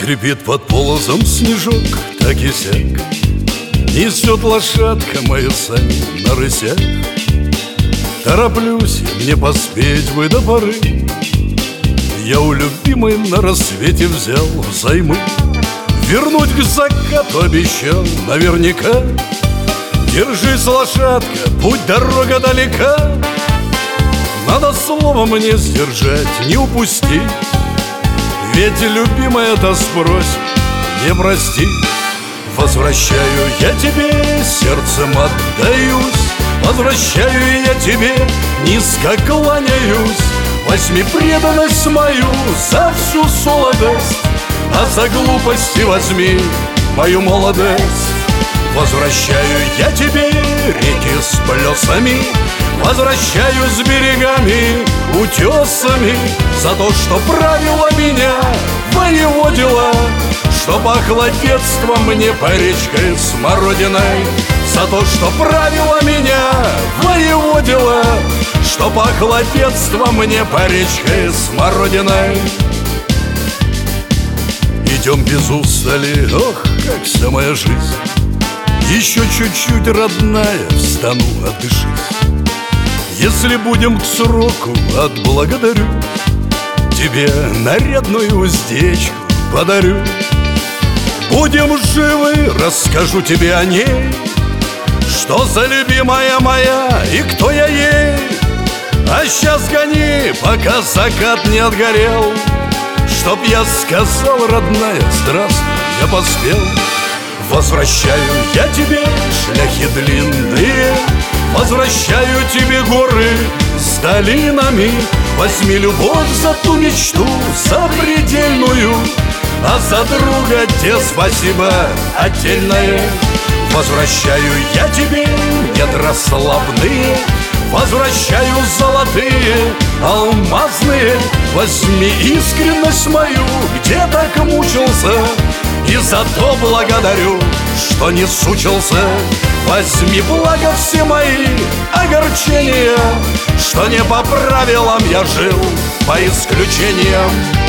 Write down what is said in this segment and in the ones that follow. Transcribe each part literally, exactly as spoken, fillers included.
Скрипит под полозом снежок, так и сяк. Несет лошадка мою сани на рысях. Тороплюсь, и мне поспеть бы до поры. Я у любимой на рассвете взял взаймы. Вернуть к закату обещал наверняка. Держись, лошадка, путь дорога далека. Надо слово мне сдержать, не упустить. Ведь любимая-то спросит, не прости. Возвращаю я тебе, сердцем отдаюсь. Возвращаю я тебе, низко кланяюсь. Возьми преданность мою за всю солодость, а за глупости возьми мою молодость. Возвращаю я тебе реки с плесами. Возвращаю с берегами, утесами. За то, что правила меня, воеводила, что пахло детством мне по речкой смородиной. За то, что правила меня, воеводила, что пахло детством мне по речкой смородиной. Идем без устали, ох, как вся моя жизнь. Еще чуть-чуть, родная, встану, отдышись. Если будем к сроку, отблагодарю. Тебе нарядную уздечку подарю. Будем живы, расскажу тебе о ней. Что за любимая моя и кто я ей. А сейчас гони, пока закат не отгорел, чтоб я сказал, родная, здравствуй, я поспел. Возвращаю я тебе шляхи длинные. Возвращаю тебе горы с долинами. Возьми любовь за ту мечту запредельную, а за друга тебе спасибо отдельное. Возвращаю я тебе недра славные. Возвращаю золотые, алмазные. Возьми искренность мою, где так мучился, и за то благодарю, что не сучился. Возьми благо все мои огорчения, что не по правилам я жил, по исключениям.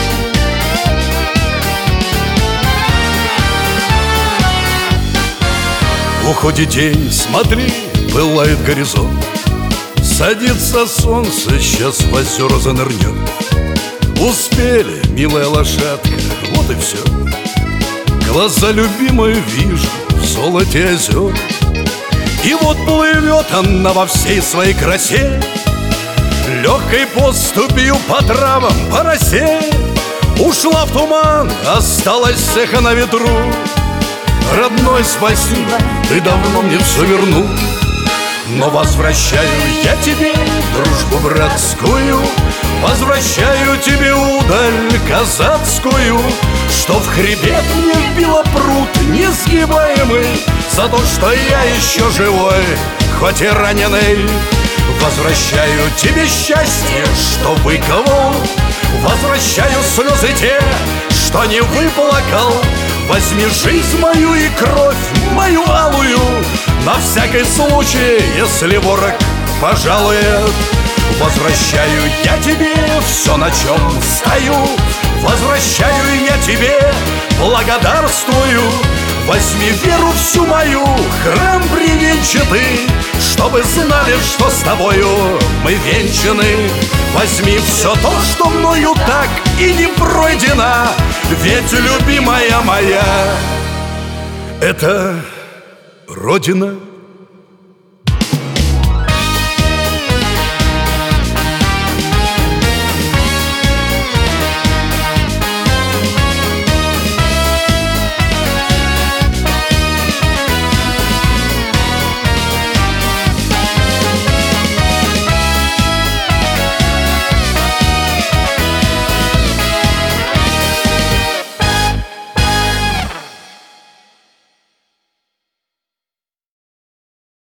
Уходит день, смотри, пылает горизонт. Садится солнце, сейчас в озера занырнет. Успели, милая лошадка, вот и все. Глаза любимой вижу в золоте озер. И вот плывет она во всей своей красе, легкой поступью по травам, по росе. Ушла в туман, осталась цеха на ветру. Родной, спасибо, ты давно мне все вернул. Но возвращаю я тебе дружбу братскую. Возвращаю тебе удаль казацкую, что в хребет мне вбила прут несгибаемый. За то, что я еще живой, хоть и раненый. Возвращаю тебе счастье, что выковал. Возвращаю слезы те, что не выплакал. Возьми жизнь мою и кровь мою алую, на всякий случай, если ворог пожалует. Возвращаю я тебе все, на чем стою. Возвращаю я тебе, благодарствую. Возьми веру всю мою, храм привенчатый, чтобы знали, что с тобою мы венчаны. Возьми все то, что мною так и не пройдено, ведь любимая моя — это Родина.